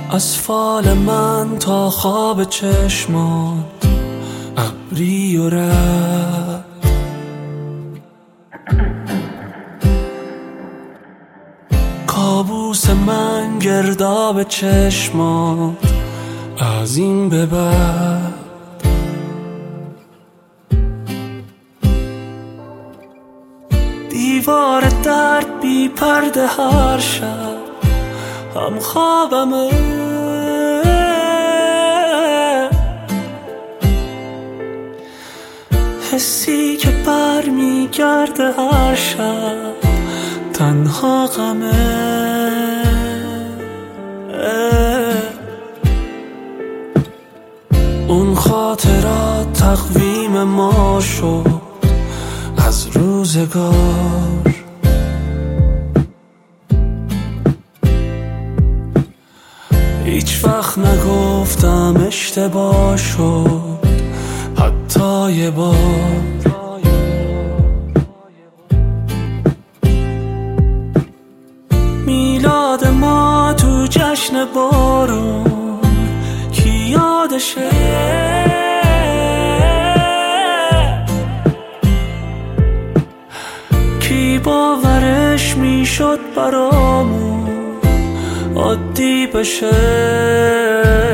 از فال من تا خواب چشمات ابری و رد، کابوس من گرداب چشمات از این به بعد. دیوار درد بی پرده هر شب هم خوابمه، حسی که بر می گرده هر شب تنها غمه. اون خاطرات تقویم ما شد از روزگار، هیچ وقت نگفتم اشتباه شد حتی یه بار. میلاد ما تو جشن بارون کی یادشه، کی باورش میشد برامون عادی بشه.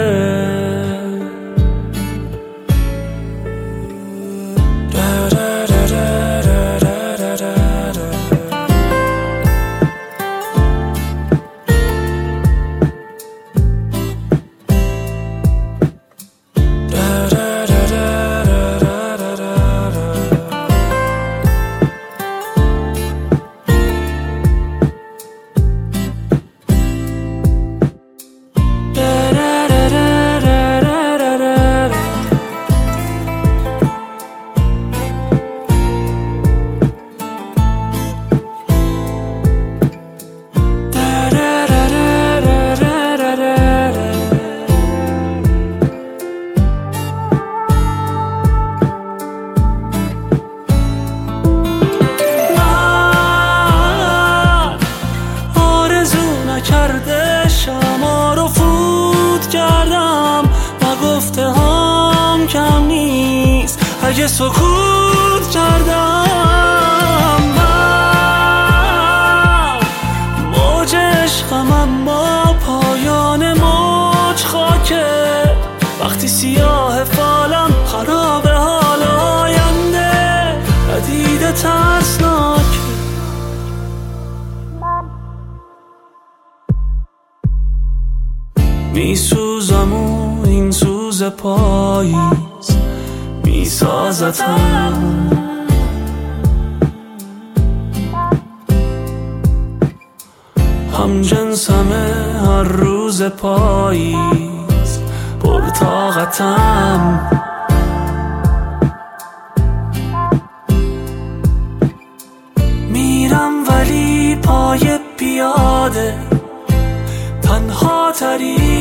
کرده شما رو فوت کردم و گفته هم کم نیست اگه سکوت کردم. من موج عشقم اما پایان موج خاکه، وقتی سیاه فالم خراب حال آینده ندیده ترسناکه. میسوزم و این سوز پاییز میسازتم، هم جنسمه هر روز پاییز پرطاقتم. میرم ولی پای پیاده تنها تری